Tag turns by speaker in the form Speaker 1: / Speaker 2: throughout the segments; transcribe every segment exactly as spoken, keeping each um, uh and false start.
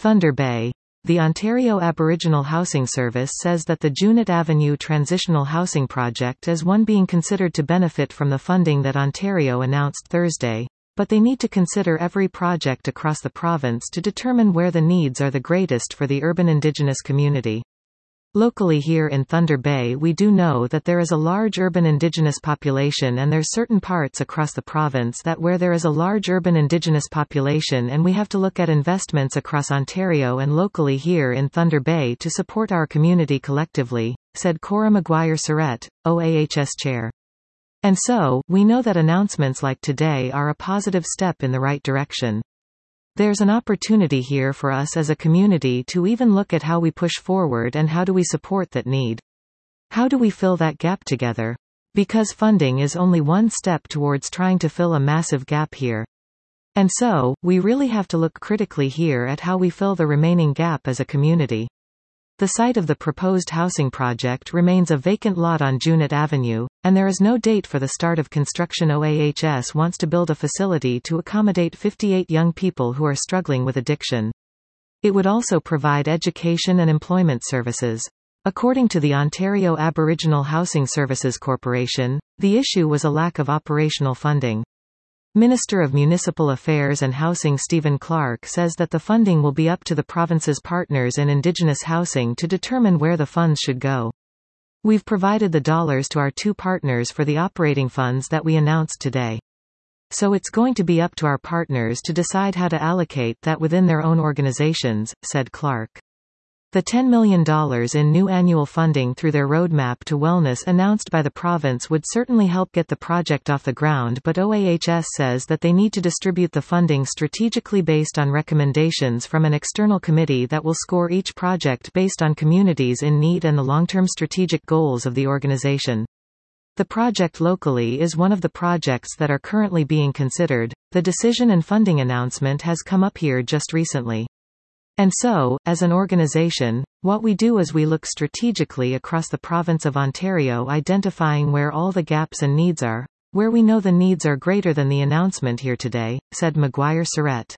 Speaker 1: Thunder Bay. The Ontario Aboriginal Housing Service says that the Junot Avenue Transitional Housing Project is one being considered to benefit from the funding that Ontario announced Thursday, but they need to consider every project across the province to determine where the needs are the greatest for the urban Indigenous community. Locally here in Thunder Bay, we do know that there is a large urban Indigenous population, and there's certain parts across the province that where there is a large urban Indigenous population, and we have to look at investments across Ontario and locally here in Thunder Bay to support our community collectively, said Cora Maguire-Surrett, O A H S chair. And so, we know that announcements like today are a positive step in the right direction. There's an opportunity here for us as a community to even look at how we push forward and how do we support that need. How do we fill that gap together? Because funding is only one step towards trying to fill a massive gap here. And so, we really have to look critically here at how we fill the remaining gap as a community. The site of the proposed housing project remains a vacant lot on Junot Avenue, and there is no date for the start of construction. O A H S wants to build a facility to accommodate fifty-eight young people who are struggling with addiction. It would also provide education and employment services. According to the Ontario Aboriginal Housing Services Corporation, the issue was a lack of operational funding. Minister of Municipal Affairs and Housing Stephen Clark says that the funding will be up to the province's partners in Indigenous housing to determine where the funds should go. We've provided the dollars to our two partners for the operating funds that we announced today. So it's going to be up to our partners to decide how to allocate that within their own organizations, said Clark. The ten million dollars in new annual funding through their Roadmap to Wellness announced by the province would certainly help get the project off the ground, but O A H S says that they need to distribute the funding strategically based on recommendations from an external committee that will score each project based on communities in need and the long-term strategic goals of the organization. The project locally is one of the projects that are currently being considered. The decision and funding announcement has come up here just recently. And so, as an organization, what we do is we look strategically across the province of Ontario, identifying where all the gaps and needs are, where we know the needs are greater than the announcement here today, said Maguire-Surrett.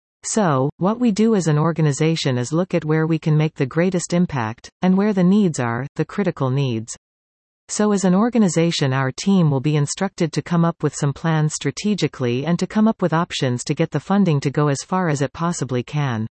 Speaker 1: So, what we do as an organization is look at where we can make the greatest impact, and where the needs are, the critical needs. So as an organization, our team will be instructed to come up with some plans strategically and to come up with options to get the funding to go as far as it possibly can.